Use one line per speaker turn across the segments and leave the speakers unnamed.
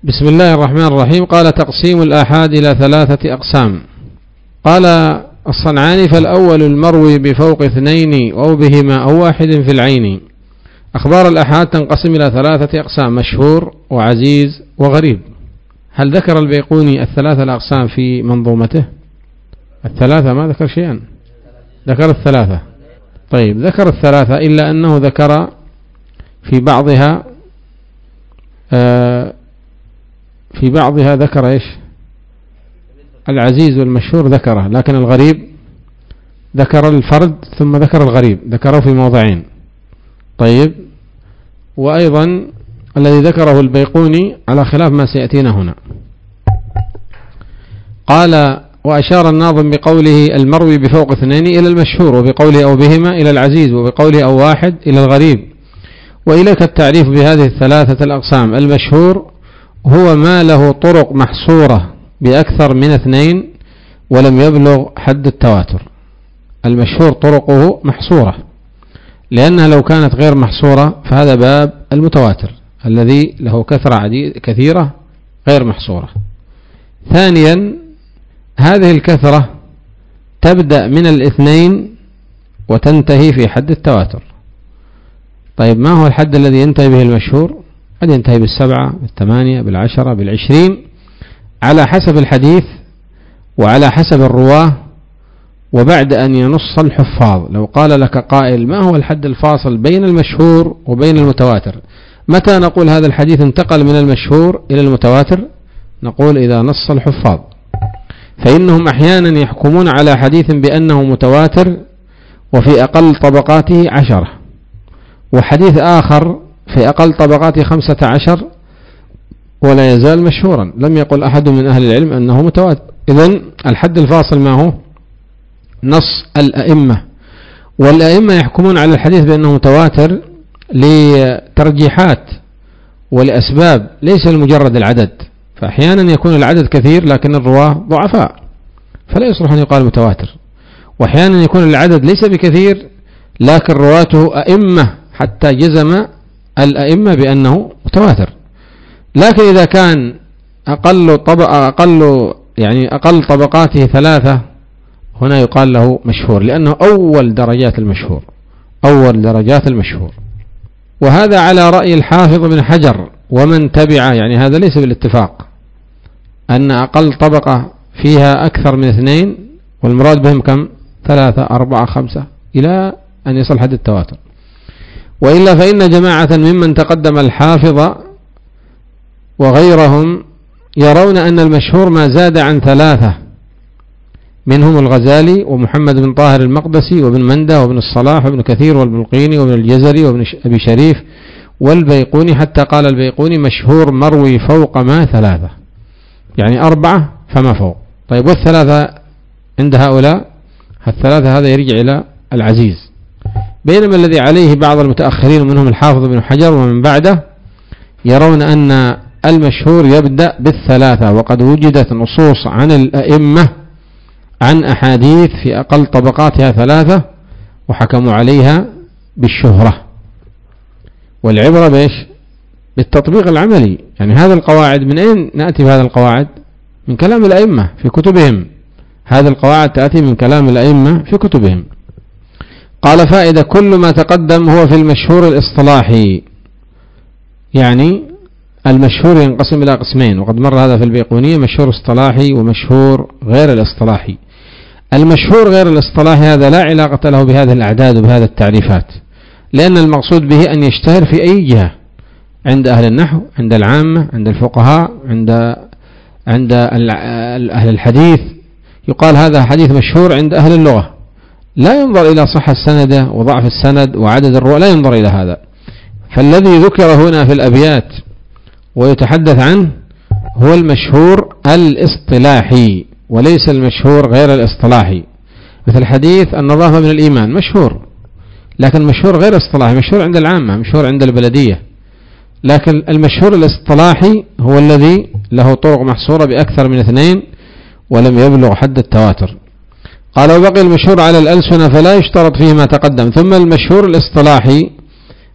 بسم الله الرحمن الرحيم. قال: تقسيم الآحاد إلى 3 أقسام. قال الصنعاني: فالأول المروي بفوق 2 أو بهما أو واحد في العين. أخبار الآحاد تنقسم إلى 3 أقسام: مشهور وعزيز وغريب. هل ذكر البيقوني 3 الأقسام في منظومته؟ 3 ما ذكر شيئا، ذكر 3. طيب، ذكر 3 إلا أنه ذكر في بعضها ذكر إيش؟ العزيز والمشهور ذكره، لكن الغريب ذكر الفرد ثم ذكر الغريب، ذكره في موضعين. طيب، وأيضا الذي ذكره البيقوني على خلاف ما سيأتينا هنا. قال: وأشار الناظم بقوله المروي بفوق 2 إلى المشهور، وبقوله أو بهما إلى العزيز، وبقوله أو واحد إلى الغريب. وإليك التعريف بهذه 3 الأقسام. المشهور هو ما له طرق محصورة بأكثر من 2 ولم يبلغ حد التواتر. المشهور طرقه محصورة، لأنها لو كانت غير محصورة فهذا باب المتواتر الذي له كثيرة غير محصورة. ثانيا، هذه الكثرة تبدأ من 2 وتنتهي في حد التواتر. طيب، ما هو الحد الذي ينتهي به المشهور؟ قد ينتهي 7 8 10 20 على حسب الحديث وعلى حسب الرواه، وبعد أن ينص الحفاظ. لو قال لك قائل: ما هو الحد الفاصل بين المشهور وبين المتواتر؟ متى نقول هذا الحديث انتقل من المشهور إلى المتواتر؟ نقول: إذا نص الحفاظ، فإنهم أحيانا يحكمون على حديث بأنه متواتر وفي أقل طبقاته 10، وحديث آخر في أقل طبقاته 15 ولا يزال مشهورا، لم يقل أحد من أهل العلم أنه متواتر. إذن الحد الفاصل ما هو؟ نص الأئمة، والأئمة يحكمون على الحديث بأنه متواتر لترجيحات ولأسباب، ليس لمجرد العدد. فأحيانا يكون العدد كثير لكن الرواه ضعفاء فلا يصلح أن يقال متواتر، وأحيانا يكون العدد ليس بكثير لكن رواته أئمة حتى جزم الأئمة بأنه متواتر. لكن إذا كان أقل طبقاته 3 هنا يقال له مشهور، لأنه أول درجات المشهور. وهذا على رأي الحافظ بن حجر ومن تبعه، يعني هذا ليس بالاتفاق أن أقل طبقة فيها أكثر من 2 والمراد بهم كم؟ 3 4 5 إلى أن يصل حد التواتر. وإلا فإن جماعة ممن تقدم الحافظ وغيرهم يرون أن المشهور ما زاد عن 3، منهم الغزالي ومحمد بن طاهر المقدسي وابن مندة وابن الصلاح وابن كثير والبلقيني وابن الجزري وابن أبي شريف والبيقوني، حتى قال البيقوني: مشهور مروي فوق ما 3، يعني 4 فما فوق. طيب، والثلاثة عند هؤلاء الثلاثة هذا يرجع إلى العزيز، بينما الذي عليه بعض المتأخرين منهم الحافظ بن حجر ومن بعده يرون أن المشهور يبدأ بال3، وقد وجدت نصوص عن الأئمة عن أحاديث في أقل طبقاتها 3 وحكموا عليها بالشهرة. والعبرة بإيش؟ بالتطبيق العملي. يعني هذه القواعد من أين نأتي بهذه القواعد؟ من كلام الأئمة في كتبهم. هذه القواعد تأتي من كلام الأئمة في كتبهم. قال: فائدة: كل ما تقدم هو في المشهور الاصطلاحي. يعني المشهور ينقسم إلى قسمين، وقد مر هذا في البيقونية: مشهور اصطلاحي ومشهور غير الاصطلاحي. المشهور غير الاصطلاحي هذا لا علاقة له بهذه الأعداد وبهذه التعريفات، لأن المقصود به أن يشتهر في أي جهة، عند أهل النحو، عند العامة، عند الفقهاء، عند أهل الحديث. يقال هذا حديث مشهور عند أهل اللغة، لا ينظر إلى صحة السند وضعف السند وعدد الرواة، لا ينظر إلى هذا. فالذي ذكر هنا في الأبيات ويتحدث عنه هو المشهور الاصطلاحي وليس المشهور غير الاصطلاحي. مثل حديث النظافة من الإيمان مشهور، لكن مشهور غير اصطلاحي، مشهور عند العامة، مشهور عند البلدية. لكن المشهور الاصطلاحي هو الذي له طرق محصورة بأكثر من 2 ولم يبلغ حد التواتر. قال: وبقي المشهور على الألسنة فلا يشترط فيه ما تقدم. ثم المشهور الاصطلاحي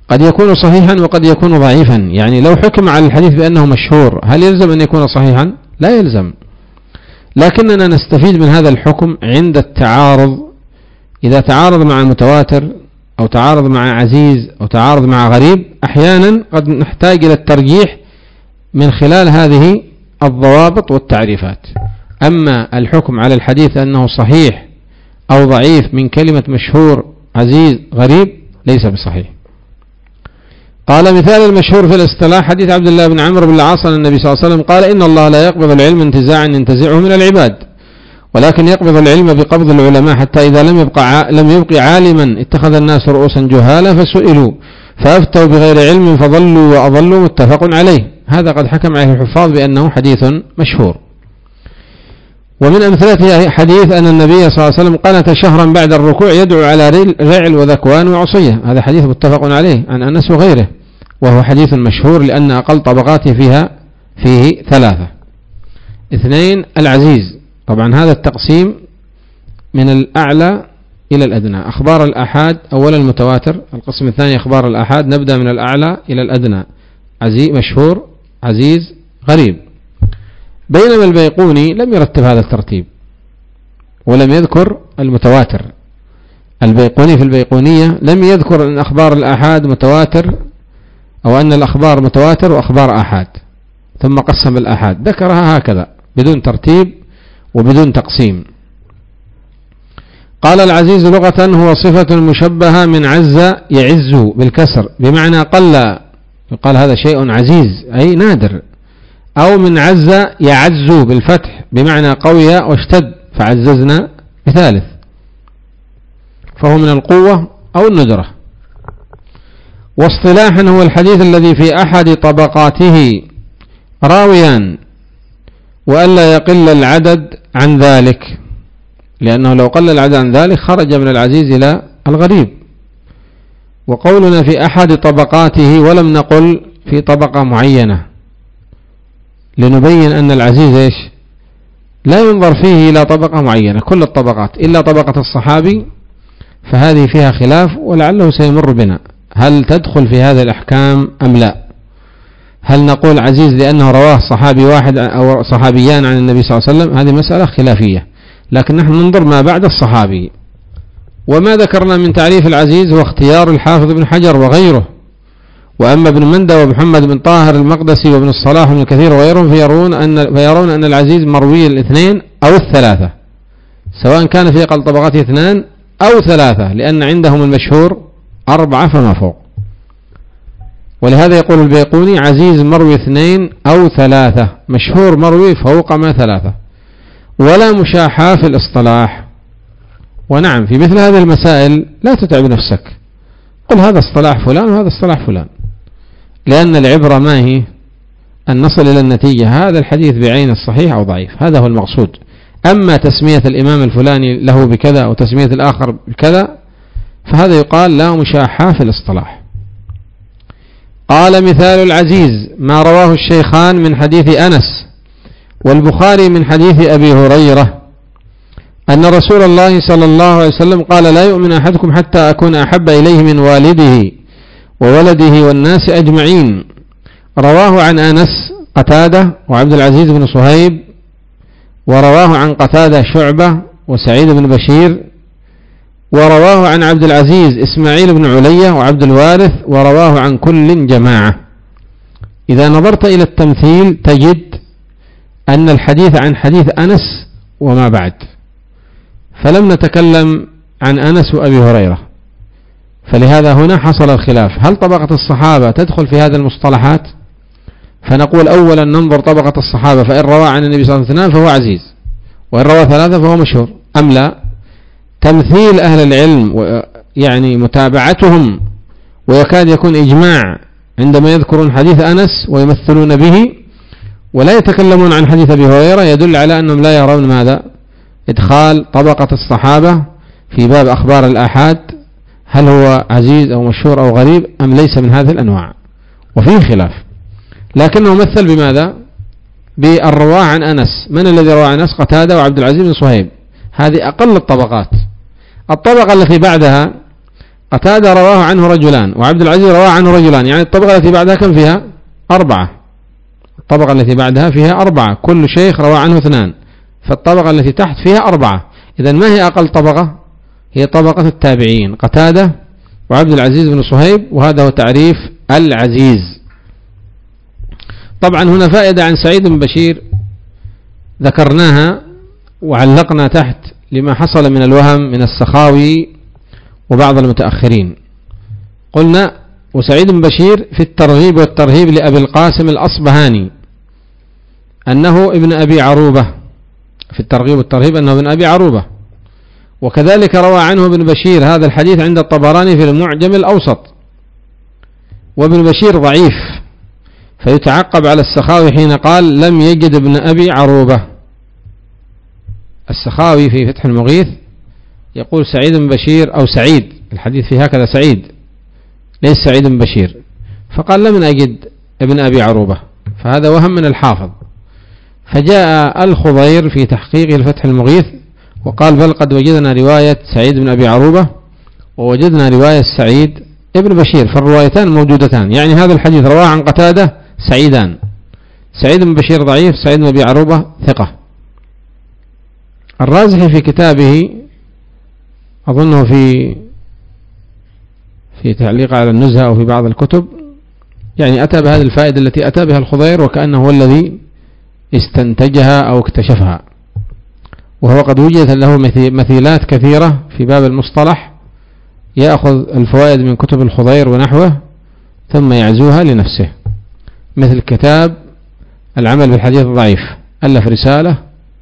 قد يكون صحيحا وقد يكون ضعيفا. يعني لو حكم على الحديث بأنه مشهور هل يلزم أن يكون صحيحا؟ لا يلزم، لكننا نستفيد من هذا الحكم عند التعارض، إذا تعارض مع المتواتر أو تعارض مع عزيز أو تعارض مع غريب، أحيانا قد نحتاج إلى الترجيح من خلال هذه الضوابط والتعريفات. أما الحكم على الحديث أنه صحيح أو ضعيف من كلمة مشهور عزيز غريب ليس بصحيح. قال مثال المشهور في الاصطلاح حديث عبد الله بن عمرو بن العاص أن النبي صلى الله عليه وسلم قال إن الله لا يقبض العلم انتزاعا ينتزعه من العباد، ولكن يقبض العلم بقبض العلماء حتى إذا لم يبق عالما اتخذ الناس رؤوسا جهالا فسئلوا فأفتوا بغير علم فضلوا وأضلوا، متفق عليه. هذا قد حكم عليه الحفاظ بأنه حديث مشهور. ومن أمثلته حديث أن النبي صلى الله عليه وسلم قنت شهرا بعد الركوع يدعو على رعل وذكوان وعصية، هذا حديث متفق عليه عن أنس وغيره، وهو حديث مشهور لأن أقل طبقاته فيه 3. 2 العزيز، طبعا هذا التقسيم من الأعلى إلى الأدنى. أخبار الآحاد أولا المتواتر، القسم الثاني أخبار الآحاد، نبدأ من الأعلى إلى الأدنى، عزيز مشهور عزيز غريب. بينما البيقوني لم يرتب هذا الترتيب ولم يذكر المتواتر. البيقوني في البيقونية لم يذكر أن أخبار الآحاد متواتر أو أن الأخبار متواتر وأخبار آحاد، ثم قسم الآحاد، ذكرها هكذا بدون ترتيب وبدون تقسيم. قال العزيز لغة هو صفة مشبهة من عز يعز بالكسر بمعنى قل، يقال هذا شيء عزيز أي نادر، أو من عز يعز بالفتح بمعنى قوي واشتد فعززنا بثالث، فهو من القوة أو الندرة. واصطلاحا هو الحديث الذي في أحد طبقاته راويان وألا يقل العدد عن ذلك، لأنه لو قل العدد عن ذلك خرج من العزيز إلى الغريب. وقولنا في أحد طبقاته ولم نقل في طبقة معينة لنبين أن العزيز إيش؟ لا ينظر فيه إلى طبقة معينة، كل الطبقات إلا طبقة الصحابي فهذه فيها خلاف ولعله سيمر بنا، هل تدخل في هذه الأحكام أم لا؟ هل نقول عزيز لأنه رواه صحابي واحد أو صحابيان عن النبي صلى الله عليه وسلم؟ هذه مسألة خلافية، لكن نحن ننظر ما بعد الصحابي. وما ذكرنا من تعريف العزيز هو اختيار الحافظ بن حجر وغيره. وأما ابن مندة ومحمد بن طاهر المقدسي وابن الصلاح وابن كثير وغيرهم فيرون أن العزيز مروي 2 أو 3، سواء كان في أقل طبقاته 2 أو 3، لأن عندهم المشهور 4 فما فوق. ولهذا يقول البيقوني عزيز مروي 2 أو 3، مشهور مروي فوق ما 3، ولا مشاحة في الاصطلاح. ونعم في مثل هذه المسائل لا تتعب نفسك، قل هذا اصطلاح فلان وهذا اصطلاح فلان، لأن العبرة ما هي أن نصل إلى النتيجة هذا الحديث بعين الصحيح أو ضعيف، هذا هو المقصود. أما تسمية الإمام الفلاني له بكذا أو تسمية الآخر بكذا فهذا يقال لا مشاحة في الاصطلاح. قال مثال العزيز ما رواه الشيخان من حديث أنس والبخاري من حديث أبي هريرة أن رسول الله صلى الله عليه وسلم قال لا يؤمن أحدكم حتى أكون أحب إليه من والده وولده والناس أجمعين. رواه عن أنس قتادة وعبد العزيز بن صهيب، ورواه عن قتادة شعبة وسعيد بن بشير، ورواه عن عبد العزيز إسماعيل بن علية وعبد الوارث، ورواه عن كل جماعة. إذا نظرت إلى التمثيل تجد أن الحديث عن حديث أنس وما بعد، فلم نتكلم عن أنس وأبي هريرة، فلهذا هنا حصل الخلاف، هل طبقة الصحابة تدخل في هذه المصطلحات؟ فنقول أولا ننظر طبقة الصحابة، فإن روى عن النبي صلى الله عليه وسلم فهو عزيز، وإن روى 3 فهو مشهور أم لا. تمثيل أهل العلم يعني متابعتهم ويكاد يكون إجماع عندما يذكرون حديث أنس ويمثلون به ولا يتكلمون عن حديث أبي هريرة يدل على أنهم لا يرون ماذا؟ إدخال طبقة الصحابة في باب أخبار الآحاد، هل هو عزيز أو مشهور أو غريب أم ليس من هذه الأنواع، وفيه خلاف. لكنه مثل بماذا؟ بالرواة عن أنس. من الذي روى عن أنس؟ قتادة وعبد العزيز بن صهيب، هذه أقل الطبقات. الطبقة التي بعدها قتادة رواه عنه رجلان، وعبد العزيز رواه عنه رجلان، يعني الطبقة التي بعدها كم فيها؟ 4. الطبقة التي بعدها فيها 4، كل شيخ روى عنه 2، فالطبقة التي تحت فيها 4. إذن ما هي أقل طبقة؟ هي طبقة التابعين، قتادة وعبد العزيز بن صهيب، وهذا هو تعريف العزيز. طبعا هنا فائدة عن سعيد بن بشير ذكرناها وعلقنا تحت لما حصل من الوهم من السخاوي وبعض المتأخرين. قلنا وسعيد بن بشير في الترغيب والترهيب لأبي القاسم الأصبهاني أنه ابن أبي عروبة، في الترغيب والترهيب أنه ابن أبي عروبة، وكذلك روى عنه ابن بشير هذا الحديث عند الطبراني في المعجم الأوسط، وابن بشير ضعيف، فيتعقب على السخاوي حين قال لم يجد ابن أبي عروبة. السخاوي في فتح المغيث يقول سعيد بن بشير أو سعيد، الحديث في هكذا سعيد ليس سعيد بن بشير، فقال لم أجد ابن أبي عروبة، فهذا وهم من الحافظ. فجاء الخضير في تحقيق الفتح المغيث وقال بل قد وجدنا رواية سعيد بن أبي عروبة ووجدنا رواية سعيد ابن بشير، فالروايتان موجودتان، يعني هذا الحديث رواه عن قتادة سعيدان، سعيد بن بشير ضعيف، سعيد بن أبي عروبة ثقة. الرازحي في كتابه أظنه في تعليق على النزهة أو في بعض الكتب يعني أتى بهذه الفائدة التي أتى بها الخضير، وكأنه هو الذي استنتجها أو اكتشفها، وهو قد وجدت له مثيلات كثيرة في باب المصطلح، يأخذ الفوائد من كتب الخضير ونحوه ثم يعزوها لنفسه، مثل كتاب العمل بالحديث الضعيف، ألف رسالة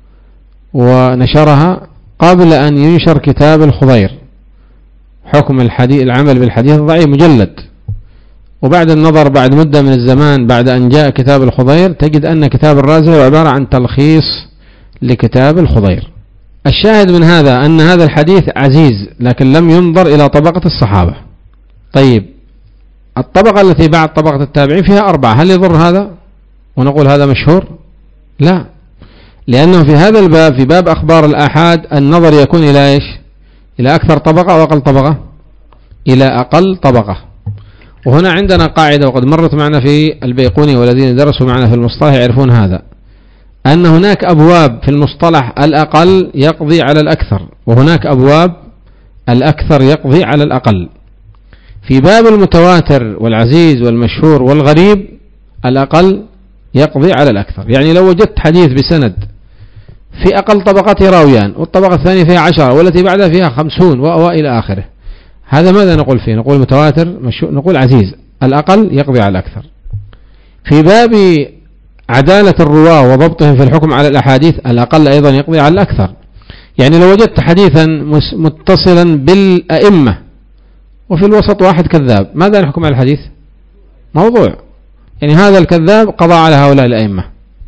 ونشرها قبل أن ينشر كتاب الخضير، حكم العمل بالحديث الضعيف، مجلد، وبعد النظر بعد مدة من الزمان بعد أن جاء كتاب الخضير تجد أن كتاب الرازي عبارة عن تلخيص لكتاب الخضير. الشاهد من هذا أن هذا الحديث عزيز، لكن لم ينظر إلى طبقة الصحابة. طيب الطبقة التي بعد طبقة التابعين فيها 4، هل يضر هذا ونقول هذا مشهور؟ لا، لأنه في هذا الباب، في باب أخبار الآحاد، النظر يكون إلى إيش؟ إلى أكثر طبقة أو أقل طبقة؟ إلى أقل طبقة. وهنا عندنا قاعدة وقد مرت معنا في البيقوني والذين درسوا معنا في المصطلح يعرفون هذا، أن هناك أبواب في المصطلح الأقل يقضي على الأكثر، وهناك أبواب الأكثر يقضي على الأقل. في باب المتواتر والعزيز والمشهور والغريب الأقل يقضي على الأكثر، يعني لو وجدت حديث بسند في أقل طبقته راويان والطبقة الثانية فيها 10 والتي بعدها فيها 50 وإلى آخره، هذا ماذا نقول فيه؟ نقول متواتر، نقول عزيز، الأقل يقضي على الأكثر. في باب عدالة الرواة وضبطهم في الحكم على الأحاديث الأقل أيضا يقضي على الأكثر، يعني لو وجدت حديثا متصلا بالأئمة وفي الوسط واحد كذاب، ماذا نحكم على الحديث؟ موضوع، يعني هذا الكذاب قضى على هؤلاء الأئمة.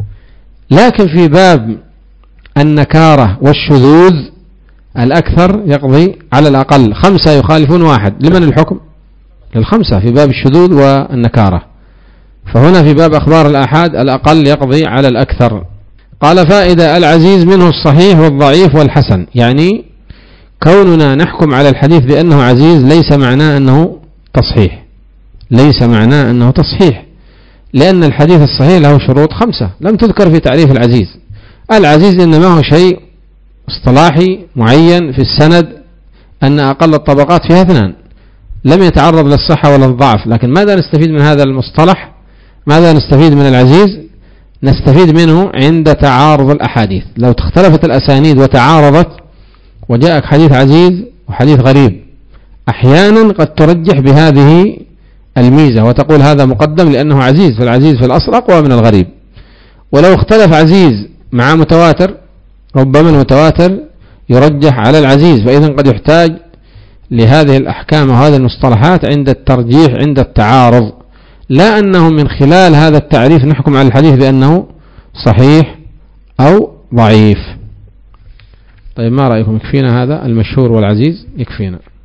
لكن في باب النكارة والشذوذ الأكثر يقضي على الأقل، 5 يخالفون 1، لمن الحكم؟ لل5 في باب الشذوذ والنكارة. فهنا في باب أخبار الآحاد الأقل يقضي على الأكثر. قال فائدة العزيز منه الصحيح والضعيف والحسن، يعني كوننا نحكم على الحديث بأنه عزيز ليس معناه أنه تصحيح، ليس معناه أنه تصحيح، لأن الحديث الصحيح له شروط 5 لم تذكر في تعريف العزيز. العزيز إنما هو شيء اصطلاحي معين في السند، أن أقل الطبقات فيها 2، لم يتعرض للصحة ولا الضعف. لكن ماذا نستفيد من هذا المصطلح؟ ماذا نستفيد من العزيز؟ نستفيد منه عند تعارض الأحاديث، لو اختلفت الأسانيد وتعارضت وجاءك حديث عزيز وحديث غريب، أحيانا قد ترجح بهذه الميزة وتقول هذا مقدم لأنه عزيز، فالعزيز في الأصل أقوى من الغريب. ولو اختلف عزيز مع متواتر ربما المتواتر يرجح على العزيز، فإذا قد يحتاج لهذه الأحكام وهذه المصطلحات عند الترجيح عند التعارض، لا أنه من خلال هذا التعريف نحكم على الحديث بأنه صحيح أو ضعيف. طيب ما رأيكم، يكفينا هذا المشهور والعزيز؟ يكفينا.